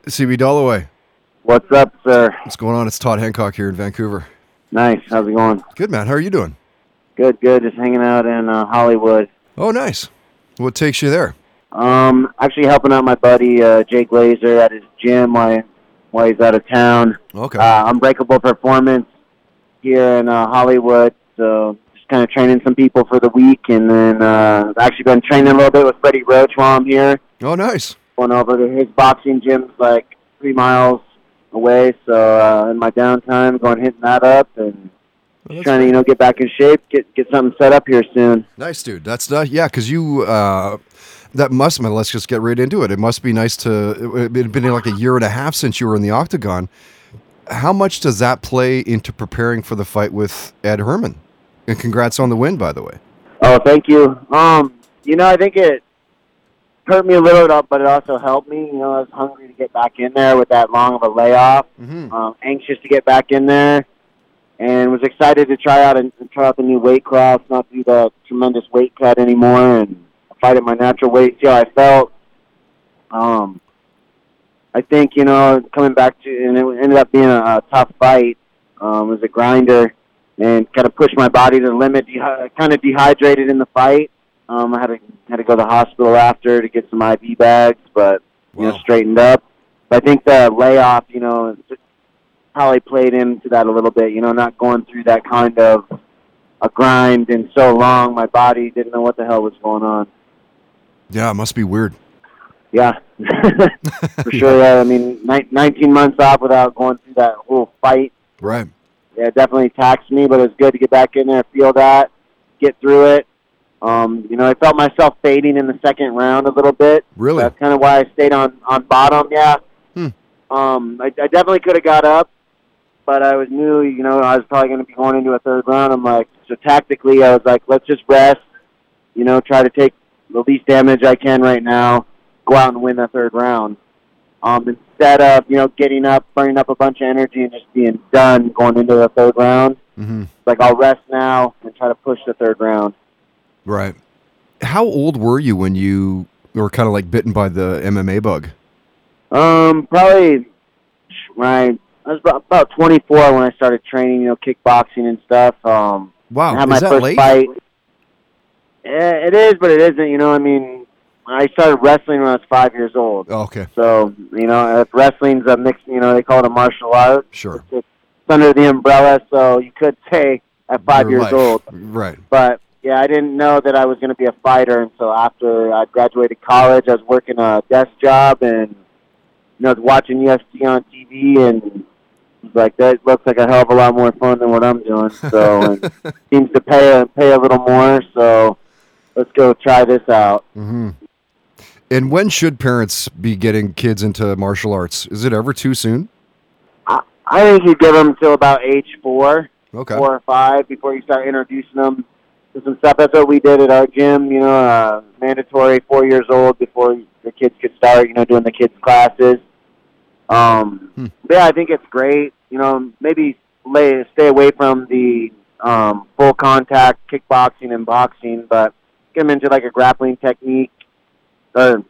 CB Dollaway. What's up, sir? What's going on? It's Todd Hancock here in Vancouver. Nice. How's it going? Good, man. How are you doing? Good. Just hanging out in Hollywood. Oh, nice. What takes you there? Actually helping out my buddy Jay Glazer at his gym while he's out of town. Okay. Unbreakable Performance here in Hollywood. So just kind of training some people for the week, and then I've actually been training a little bit with Freddie Roach while I'm here. Oh, nice. Going over to his boxing gym's like 3 miles away. So in my downtime, hitting that up and trying to get back in shape, get something set up here soon. Nice, dude. That's yeah, because you that must. Let's just get right into it. It must be nice to. It had been like a year and a half since you were in the octagon. How much does that play into preparing for the fight with Ed Herman? And congrats on the win, by the way. Oh, thank you. I think it hurt me a little, but it also helped me. I was hungry to get back in there with that long of a layoff. Mm-hmm. Anxious to get back in there, and was excited to try out the new weight class, not do the tremendous weight cut anymore, and fight at my natural weight, see how I felt. I think, coming back to, and it ended up being a tough fight. It was a grinder and kind of pushed my body to the limit, kind of dehydrated in the fight. I had to go to the hospital after to get some IV bags, but, straightened up. But I think the layoff, probably played into that a little bit, not going through that kind of a grind in so long. My body didn't know what the hell was going on. Yeah, it must be weird. Yeah, for sure. Yeah. I mean, 19 months off without going through that whole fight. Right. Yeah, it definitely taxed me, but it was good to get back in there, feel that, get through it. I felt myself fading in the second round a little bit. Really? That's kind of why I stayed on bottom, yeah. I definitely could have got up, but I knew, I was probably going to be going into a third round. I'm like, so tactically, I was like, let's just rest, try to take the least damage I can right now, go out and win the third round. Instead of, getting up, burning up a bunch of energy and just being done going into the third round. Mm-hmm. Like, I'll rest now and try to push the third round. Right. How old were you when you were kind of like bitten by the MMA bug? Probably I was about 24 when I started training, kickboxing and stuff. Wow, I had my is that first late? fight. Yeah, it is, but it isn't. I started wrestling when I was 5 years old. Oh, okay. So, if wrestling's a mix, they call it a martial art. Sure. It's under the umbrella, so you could say at 5 years old. Right. But, yeah, I didn't know that I was going to be a fighter until after I graduated college. I was working a desk job and, I was watching UFC on TV, and it was like, that looks like a hell of a lot more fun than what I'm doing. So, and seems to pay a little more, so let's go try this out. Mm-hmm. And when should parents be getting kids into martial arts? Is it ever too soon? I think you give them till about age 4, Okay. 4 or 5, before you start introducing them to some stuff. That's what we did at our gym, mandatory 4 years old before the kids could start, doing the kids' classes. But yeah, I think it's great. Maybe stay away from the full contact kickboxing and boxing, but get them into like a grappling technique. Like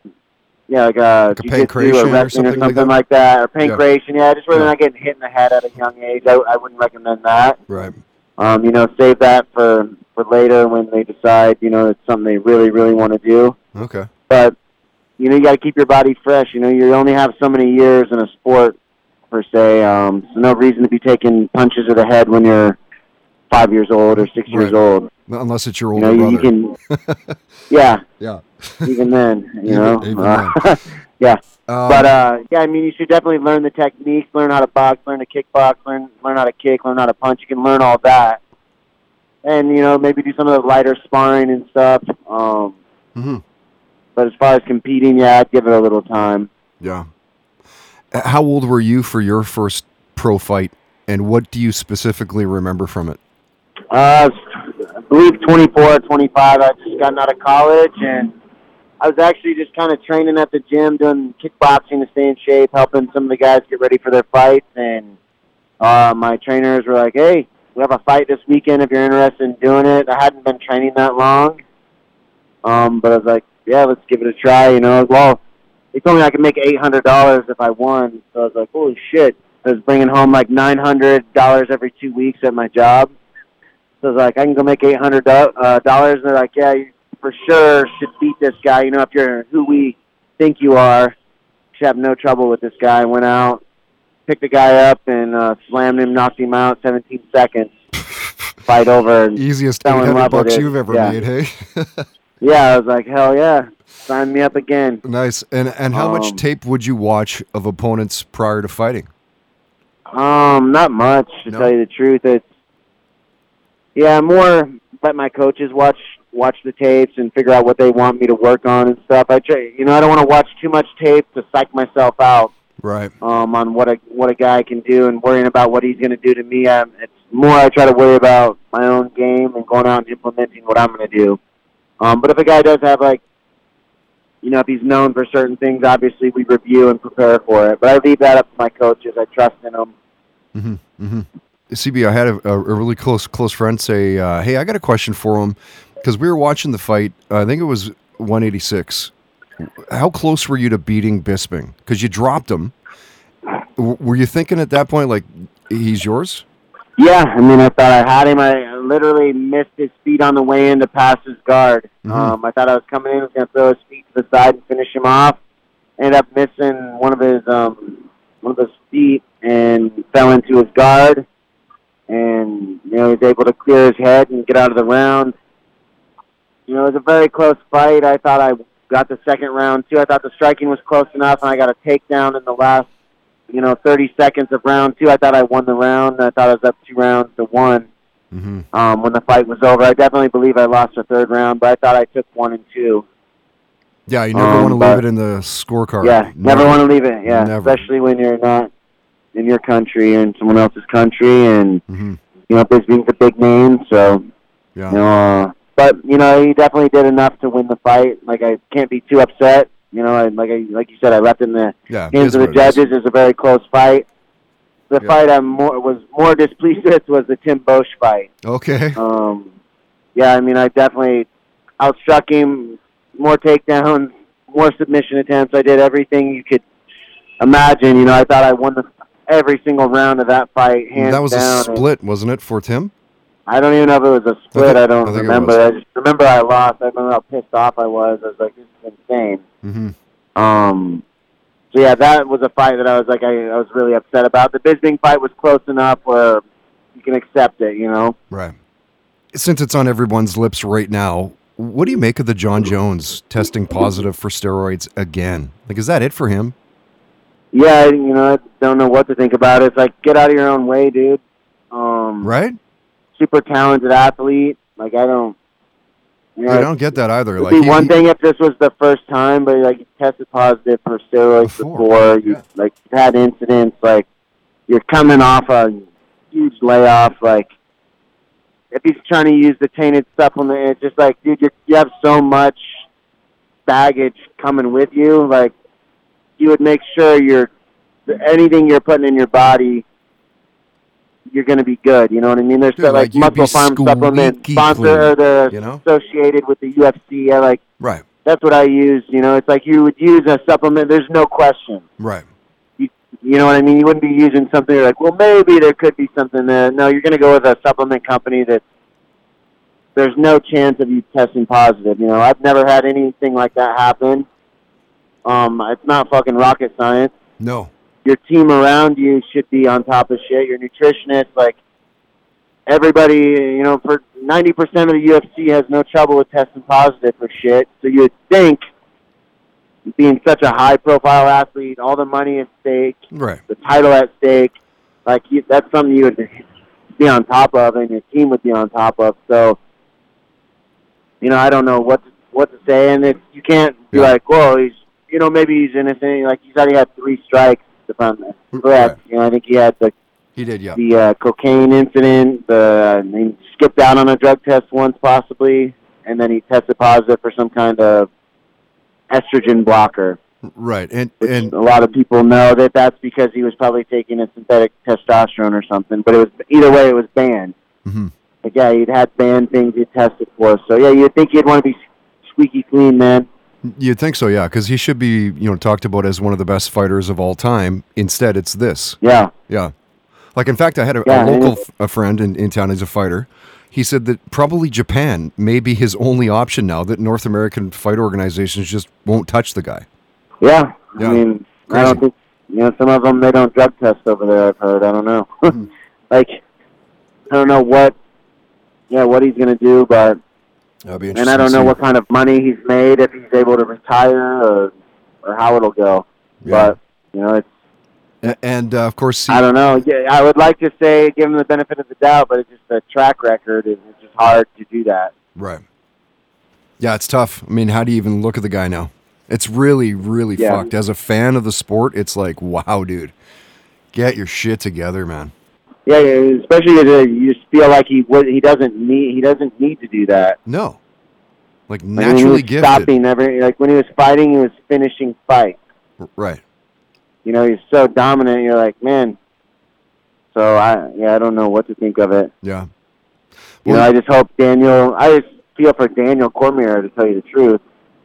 a pancration or wrestling or something like that, or pancration. Yeah, just where they're not getting hit in the head at a young age. I wouldn't recommend that. Right. Save that for later when they decide, it's something they really, really want to do. Okay. But, you got to keep your body fresh. You only have so many years in a sport, per se. So no reason to be taking punches to the head when you're 5 years old or 6 years old. Unless it's your older brother. You can, yeah. Yeah. Even then, Even then. Yeah. But, you should definitely learn the techniques, learn how to box, learn to kickbox, learn how to kick, learn how to punch. You can learn all that. And, maybe do some of the lighter sparring and stuff. But as far as competing, I'd give it a little time. Yeah. How old were you for your first pro fight, and what do you specifically remember from it? I believe 24, 25. I just gotten out of college, and I was actually just kind of training at the gym, doing kickboxing to stay in shape, helping some of the guys get ready for their fights. And my trainers were like, hey, we have a fight this weekend if you're interested in doing it. I hadn't been training that long, but I was like, yeah, let's give it a try. Well, They told me I could make $800 if I won. So I was like, holy shit. I was bringing home like $900 every 2 weeks at my job. So I was like, I can go make $800. And they're like, yeah, you for sure should beat this guy. You know, if you're who we think you are, you should have no trouble with this guy. I went out, picked the guy up, and slammed him, knocked him out 17 seconds. Fight over. And Easiest fell in love with $800 it. you've ever Yeah. made, hey? Yeah, I was like, hell yeah. Sign me up again. Nice. And how much tape would you watch of opponents prior to fighting? Not much, to No? tell you the truth. It's more let my coaches watch the tapes and figure out what they want me to work on and stuff. I try, I don't want to watch too much tape to psych myself out Right. on what a guy can do and worrying about what he's going to do to me. It's more I try to worry about my own game and going out and implementing what I'm going to do. But if a guy does have if he's known for certain things, obviously we review and prepare for it. But I leave that up to my coaches. I trust in them. Mm-hmm. Mm-hmm. CB, I had a really close friend say, hey, I got a question for him because we were watching the fight. I think it was 186. How close were you to beating Bisping? Because you dropped him. Were you thinking at that point, like, he's yours? Yeah, I mean, I thought I had him. I literally missed his feet on the way in to pass his guard. Mm-hmm. I thought I was coming in, was going to throw his feet to the side and finish him off. Ended up missing one of his feet and fell into his guard. And, he was able to clear his head and get out of the round. It was a very close fight. I thought I got the second round, too. I thought the striking was close enough, and I got a takedown in the last 30 seconds of round 2. I thought I won the round. I thought I was up 2-1. Mm-hmm. When the fight was over. I definitely believe I lost the third round, but I thought I took 1 and 2. Yeah, you never want to leave it in the scorecard. Yeah, never want to leave it. Yeah, Never. especially when you're not in your country or in someone else's country, and Mm-hmm. Bisping's a big name. So Yeah. but he definitely did enough to win the fight. Like I can't be too upset. Like you said, I left in the Yeah. hands of the judges. It was a very close fight. The fight I was more displeased with was the Tim Bosch fight. Okay. I definitely outstruck him, more takedowns, more submission attempts. I did everything you could imagine. I thought I won every single round of that fight, hands down. That was a split, wasn't it, for Tim? I don't even know if it was a split. I don't think it remember. was. I just remember I lost. I remember how pissed off I was. I was like, this is insane. Mm-hmm. So yeah, that was a fight that I was like, I was really upset about. The Bisping fight was close enough where you can accept it, Right. Since it's on everyone's lips right now, what do you make of the John Jones testing positive for steroids again? Like, is that it for him? Yeah, I don't know what to think about it. It's like, get out of your own way, dude. Right? Super talented athlete. Like, I don't... I don't get that either. It'd be one thing if this was the first time, but you tested positive for steroids before. You had incidents. Like, you're coming off a huge layoff. Like, if he's trying to use the tainted supplement, it's just like, dude, you have so much baggage coming with you. Like, you would make sure anything you're putting in your body, you're going to be good. You know what I mean? There's Muscle Farm supplement sponsor, they're associated with the UFC. Right. That's what I use. It's like you would use a supplement. There's no question. Right. You know what I mean? You wouldn't be using something like, well, maybe there could be something there. No, you're going to go with a supplement company that there's no chance of you testing positive. I've never had anything like that happen. It's not fucking rocket science. No. Your team around you should be on top of shit. Your nutritionist, everybody, for 90% of the UFC has no trouble with testing positive for shit. So you would think, being such a high-profile athlete, all the money at stake, right, the title at stake, that's something you would be on top of, and your team would be on top of. So, I don't know what to say, and you can't be like, well, he's, maybe he's innocent. Like, he's already had 3 strikes. If I'm correct, I think he had the cocaine incident. He skipped out on a drug test once, possibly, and then he tested positive for some kind of estrogen blocker. Right, and a lot of people know that's because he was probably taking a synthetic testosterone or something. But it was either way, it was banned. Mm-hmm. He'd had banned things he tested for. So yeah, you'd think he'd want to be squeaky clean, man. You'd think so, yeah, because he should be, talked about as one of the best fighters of all time. Instead, it's this. Yeah. Yeah. Like, in fact, I had a local a friend in town who's a fighter. He said that probably Japan may be his only option now, that North American fight organizations just won't touch the guy. Yeah. Yeah. I mean, Crazy. I don't think, some of them, they don't drug test over there, I've heard. I don't know. Like, I don't know what he's going to do, but, That'd be and interesting I don't to know see. what kind of money he's made, if he's able to retire or how it'll go. Yeah. But, it's, And of course, I don't know. Yeah, I would like to say give him the benefit of the doubt, but it's just a track record. It's just hard to do that. right. Yeah, it's tough. I mean, how do you even look at the guy now? It's really, really fucked. As a fan of the sport, it's like, wow, dude, get your shit together, man. Yeah, especially you just feel like he doesn't need to do that. No, like Like naturally when he was gifted. stopping like when he was fighting, he was finishing fights. Right. He's so dominant. You're like, man. So I don't know what to think of it. Yeah. I just hope I just feel for Daniel Cormier, to tell you the truth.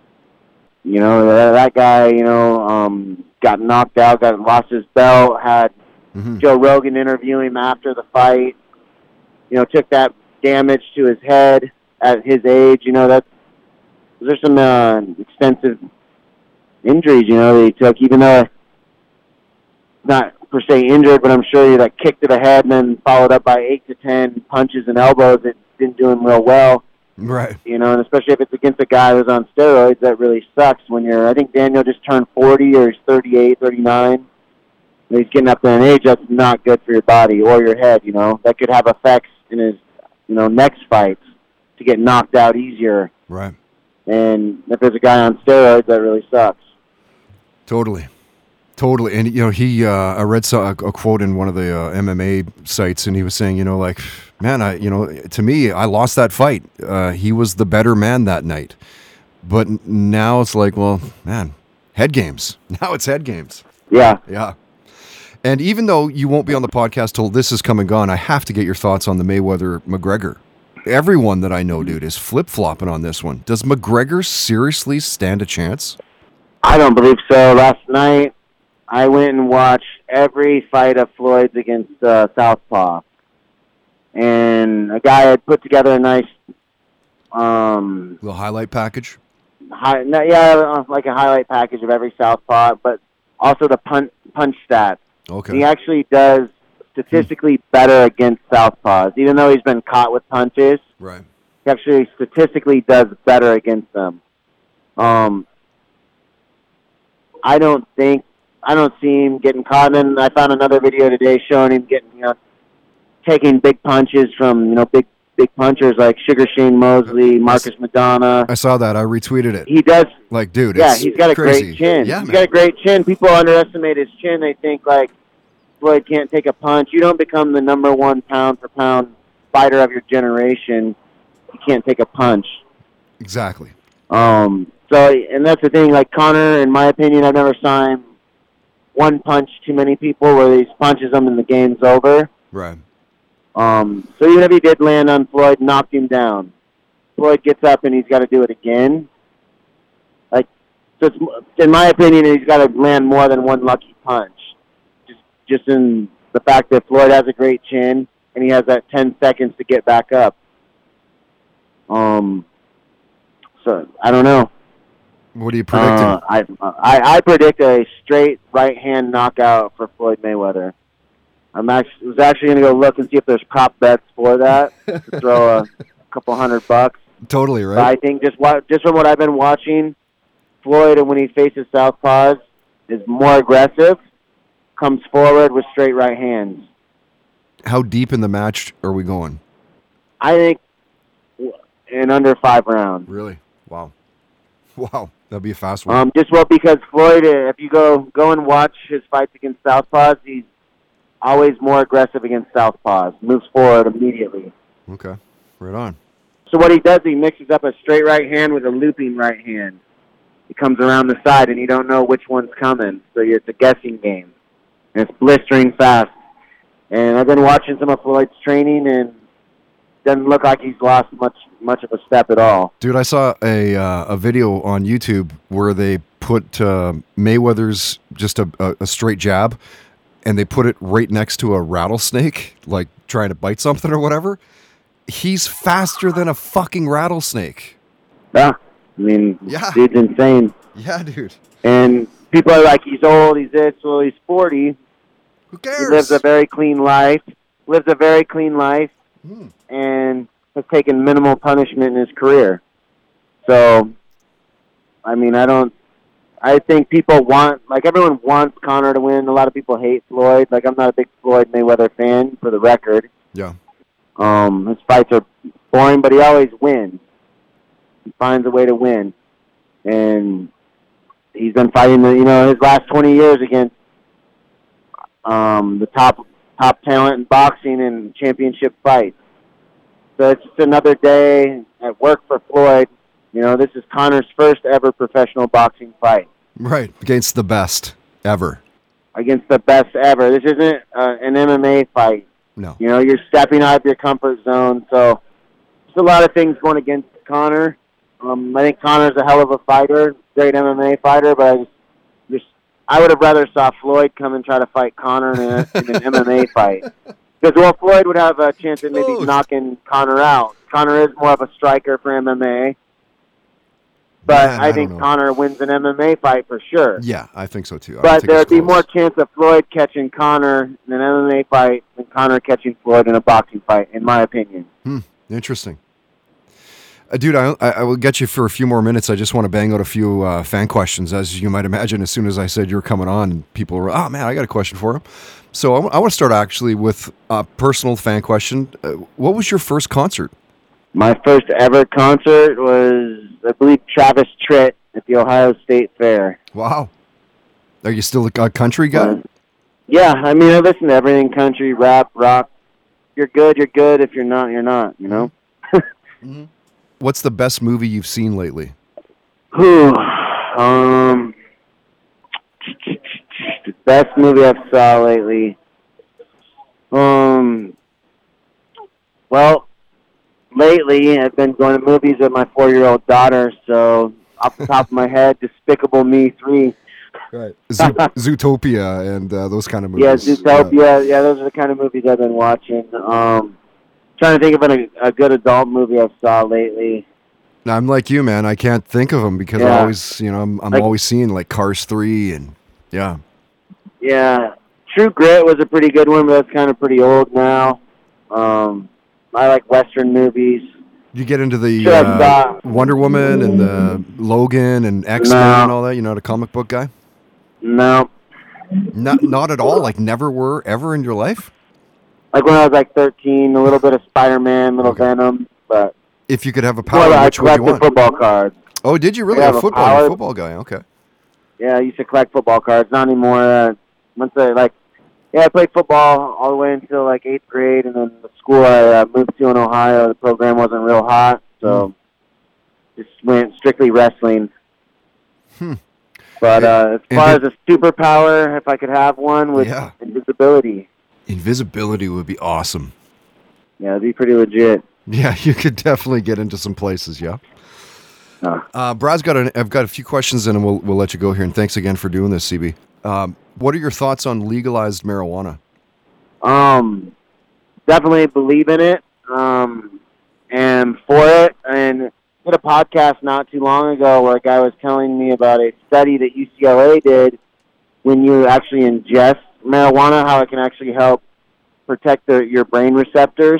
That guy, got knocked out, lost his belt, had Joe Rogan interview him after the fight. Took that damage to his head at his age. Those are some extensive injuries, that he took, even though not per se injured, but I'm sure he kicked to the head and then followed up by 8 to 10 punches and elbows that didn't do him real well. Right. And especially if it's against a guy who's on steroids, that really sucks when I think Daniel just turned 40 or he's 38, 39. And he's getting up there in age. That's not good for your body or your head, That could have effects in his, next fights to get knocked out easier. Right. And if there's a guy on steroids, that really sucks. Totally. And, I read a quote in one of the MMA sites, and he was saying, man, to me, I lost that fight. He was the better man that night. But now it's like, well, man, head games. Now it's head games. Yeah. Yeah. And even though you won't be on the podcast till this is come and gone, I have to get your thoughts on the Mayweather-McGregor. Everyone that I know, dude, is flip-flopping on this one. Does McGregor seriously stand a chance? I don't believe so. Last night, I went and watched every fight of Floyd's against Southpaw. And a guy had put together a nice... little highlight package? like a highlight package of every Southpaw, but also the punch stats. Okay. He actually does statistically better against Southpaws. Even though he's been caught with punches, Right. he actually statistically does better against them. I don't see him getting caught. And I found another video today showing him getting, taking big punches from, big punchers like Sugar Shane Mosley, Marcus Madonna. I saw that. I retweeted it. He does. Like, dude, Yeah, it's he's got a crazy. great chin. Yeah, He's man. got a great chin. People underestimate his chin. They think, Floyd can't take a punch. You don't become the number one pound-for-pound fighter of your generation. You can't take a punch. Exactly. And that's the thing. Like Conor, in my opinion, I've never saw him one punch too many people where he punches them and the game's over. Right. So even if he did land on Floyd, knocked him down, Floyd gets up and he's got to do it again. So it's, in my opinion, he's got to land more than one lucky punch. Just in the fact that Floyd has a great chin and he has that 10 seconds to get back up. So I don't know. What are you predicting? I predict a straight right hand knockout for Floyd Mayweather. Was actually going to go look and see if there's prop bets for that to throw a couple $100. Totally, right? But I think just from what I've been watching, Floyd, when he faces southpaws, is more aggressive, comes forward with straight right hands. How deep in the match are we going? I think in under 5 rounds. Really? Wow. That'd be a fast one. Because Floyd, if you go and watch his fights against southpaws, he's always more aggressive against southpaws. Moves forward immediately. Okay. Right on. So what he does, he mixes up a straight right hand with a looping right hand. It comes around the side, and you don't know which one's coming. So it's a guessing game. And it's blistering fast. And I've been watching some of Floyd's training, and doesn't look like he's lost much of a step at all. Dude, I saw a video on YouTube where they put Mayweather's just a straight jab, and they put it right next to a rattlesnake, like trying to bite something or whatever. He's faster than a fucking rattlesnake. Yeah, I mean, Yeah. dude's insane. Yeah, dude. And people are like, he's old, he's this, well, he's 40. Who cares? He lives a very clean life. And has taken minimal punishment in his career. So, I mean, I think people everyone wants Conor to win. A lot of people hate Floyd. Like, I'm not a big Floyd Mayweather fan, for the record. Yeah. His fights are boring, but he always wins. He finds a way to win. And he's been fighting, his last 20 years against the top talent in boxing and championship fights. So it's just another day at work for Floyd. This is Conor's first ever professional boxing fight. Right, against the best ever. Against the best ever. This isn't an MMA fight. No. You're stepping out of your comfort zone. So there's a lot of things going against Conor. I think Conor's a hell of a fighter, great MMA fighter, but I would have rather saw Floyd come and try to fight Conor in an MMA fight. Because, Floyd would have a chance at maybe knocking Conor out. Conor is more of a striker for MMA. But Man, I think Conor wins an MMA fight for sure. Yeah, I think so too. But there would be more chance of Floyd catching Conor in an MMA fight than Conor catching Floyd in a boxing fight, in my opinion. Interesting. Dude, I will get you for a few more minutes. I just want to bang out a few fan questions. As you might imagine, as soon as I said you were coming on, people were, oh man, I got a question for him. So I want to start actually with a personal fan question. What was your first concert? My first ever concert was, I believe, Travis Tritt at the Ohio State Fair. Wow. Are you still a country guy? Yeah, I mean, I listen to everything, country, rap, rock. You're good, you're good. If you're not, you're not, Mm-hmm. What's the best movie you've seen lately? The best movie I've saw lately. Lately I've been going to movies with my 4-year-old daughter. So off the top of my head, Despicable Me 3. Right. Zootopia and those kind of movies. Yeah, Zootopia. Yeah, those are the kind of movies I've been watching. Trying to think of a good adult movie I saw lately. I'm like you, man. I can't think of them because I always, I'm always seeing like Cars 3 and yeah. Yeah, True Grit was a pretty good one, but that's kind of pretty old now. I like Western movies. You get into the Wonder Woman and the Logan and X-Men and all that. You're not a comic book guy? No. Not at all? Like never were ever in your life? Like when I was like 13, a little bit of Spider-Man, little Venom, but... If you could have a power, which would you want? Football cards. Oh, did you really? You're a football guy, okay. Yeah, I used to collect football cards. Not anymore. I played football all the way until like 8th grade, and then the school I moved to in Ohio, the program wasn't real hot, so just went strictly wrestling. But as far as a superpower, if I could have one, with invisibility. Invisibility would be awesome. Yeah, it'd be pretty legit. Yeah, you could definitely get into some places, yeah. Brad's I've got a few questions and we'll let you go here, and thanks again for doing this, CB. What are your thoughts on legalized marijuana? Definitely believe in it, and for it. And I did a podcast not too long ago where a guy was telling me about a study that UCLA did when you actually ingest marijuana, how it can actually help protect your brain receptors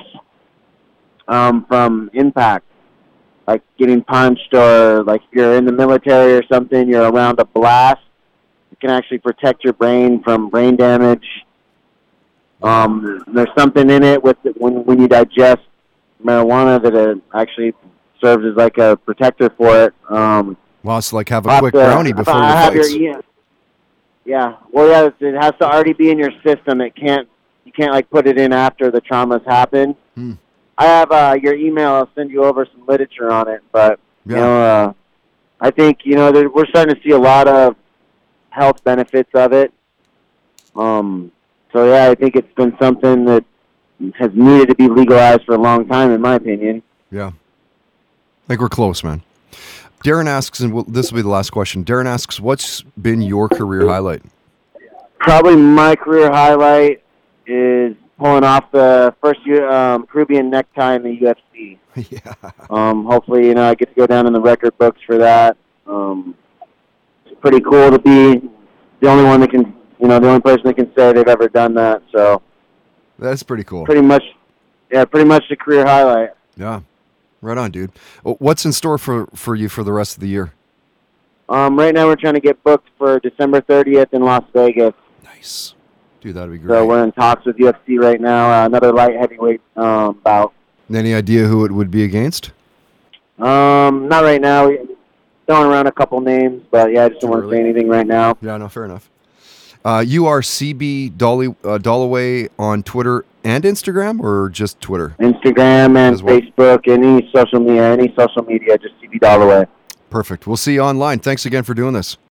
from impact, like getting punched, or like if you're in the military or something, you're around a blast. It can actually protect your brain from brain damage. There's something in it when you digest marijuana that it actually serves as like a protector for it. Well, it's like have a quick brownie before your fights. Yeah. Well, yeah, it has to already be in your system. You can't like put it in after the trauma's happened. I have your email. I'll send you over some literature on it. But I think we're starting to see a lot of health benefits of it. So yeah, I think it's been something that has needed to be legalized for a long time, in my opinion. Yeah. I think we're close, man. Darren asks, and this will be the last question. Darren asks, what's been your career highlight? Probably my career highlight is pulling off the first Peruvian necktie in the UFC. Yeah. Hopefully, I get to go down in the record books for that. It's pretty cool to be the only one that can, the only person that can say they've ever done that. So that's pretty cool. Pretty much the career highlight. Yeah. Right on, dude. What's in store for you for the rest of the year? Right now we're trying to get booked for December 30th in Las Vegas. Nice. Dude, that'd be great. So we're in talks with UFC right now, another light heavyweight bout. Any idea who it would be against? Not right now. We're throwing around a couple names, but yeah, I just don't want to say anything right now. Yeah, no, fair enough. You are CB Dollaway on Twitter and Instagram, or just Twitter? Instagram and Facebook, any social media, just CB Dollaway. Perfect. We'll see you online. Thanks again for doing this.